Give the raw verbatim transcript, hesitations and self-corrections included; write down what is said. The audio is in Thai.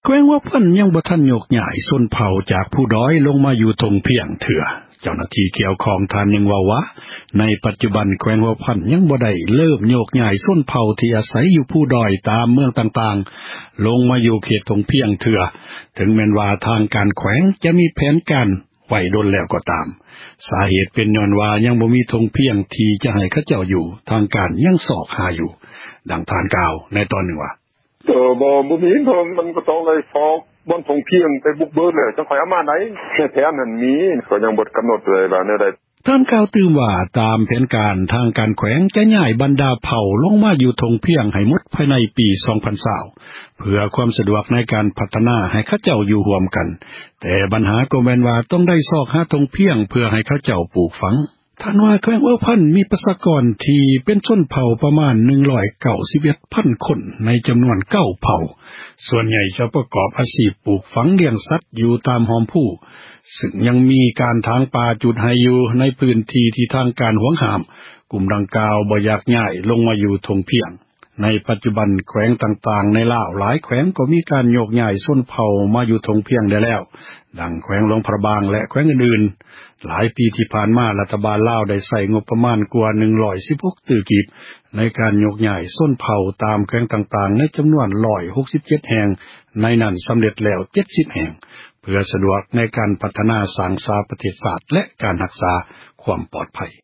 แขวงว่าเพิ่นยังบ่ทันโยกย้ายชนเผ่าจากผู้ด้อยลงมาอยู่ทงเพียงเถื่อเจ้าหน้าที่เกี่ยวข้องท่านยังว่าว่าในปัจจุบันแขวงหัวพันยังบ่ได้เริ่มโยกย้ายชนเผ่าที่อาศัยอยู่ผู้ด้อยตามเมืองต่างๆลงมาอยู่เขตทงเพียงเถื่อถึงแม้นว่าทางการแขวงจะมีแผนการไว้ดนแล้วก็ตามสาเหตุเป็นย้อนว่ายังบ่มีทงเพียงที่จะให้เขาเจ้าอยู่ทางการยังสอบหาอยู่ดังทานกล่าวในตอนหนึ่งว่าเออบ่บ่มีเพิ่นมันก็ต้องเลยฟอกบ่ทงเพียงไปบุกเบิดเลยจังค่อยเอามาไหนแถมนั้นมีก็ยังบ่กำหนดเลยว่าแนวใดท่านกล่าวตื่มว่าตามแผนการทางการแขวงจะย้ายบรรดาเผ่าลงมาอยู่ทงเพียงให้หมดภายในปีสองพันยี่สิบเพื่อความสะดวกในการพัฒนาให้เขาเจ้าอยู่ร่วมกันแต่ปัญหาก็แม่นว่าต้องได้ซอกหาทงเพียงเพื่อให้เขาเจ้าปลูกฝังท่านว่าแขวงหัวพันมีประชากรที่เป็นชนเผ่าประมาณหนึ่งร้อยเก้าสิบเอ็ดพันคนในจำนวนเก้าเผ่าส่วนใหญ่จะประกอบอาชีพปลูกฝังเลี้ยงสัตว์อยู่ตามหอมผู้ซึ่งยังมีการทางป่าจุดให้อยู่ในพื้นที่ที่ทางการหวงห้ามกลุ่มดังกล่าวบ่อยากย้ายลงมาอยู่ทงเพียงในปัจจุบันแขวงต่างๆในลาวหลายแขวงก็มีการโยกย้ายชนเผ่ามาอยู่ทงเพียงได้แล้วดังแขวงหลวงพระบางและแขวงอื่นๆหลายปีที่ผ่านมารัฐบาลลาวได้ใส่งบประมาณกว่าหนึ่งร้อยสิบหกตื้อกีบในการโยกย้ายชนเผ่าตามแขวงต่างๆในจำนวนหนึ่งร้อยหกสิบเจ็ดแห่งในนั้นสำเร็จแล้วเจ็ดสิบแห่งเพื่อสะดวกในการพัฒนาสร้างสาประเทศศาสตร์และการรักษาความปลอดภัย